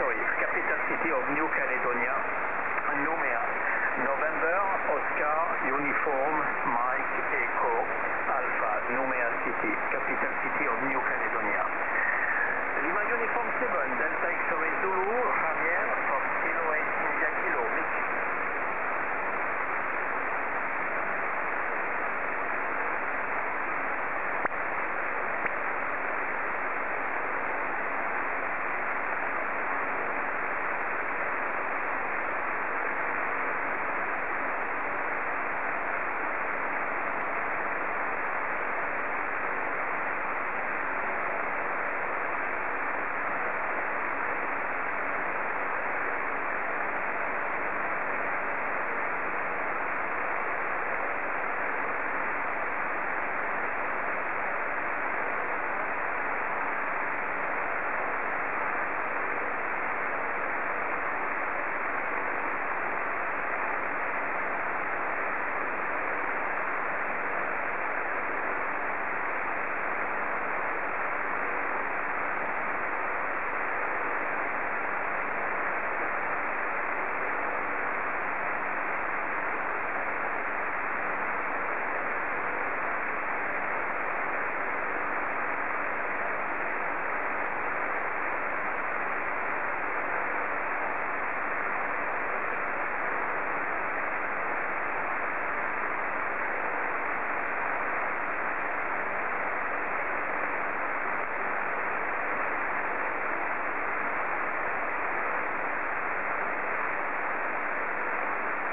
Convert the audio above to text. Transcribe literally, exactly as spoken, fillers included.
sorry, capital city of New Caledonia, Nouméa. November, Oscar, Uniform, Mike, Echo, Alpha, Nouméa City, capital city of New Caledonia.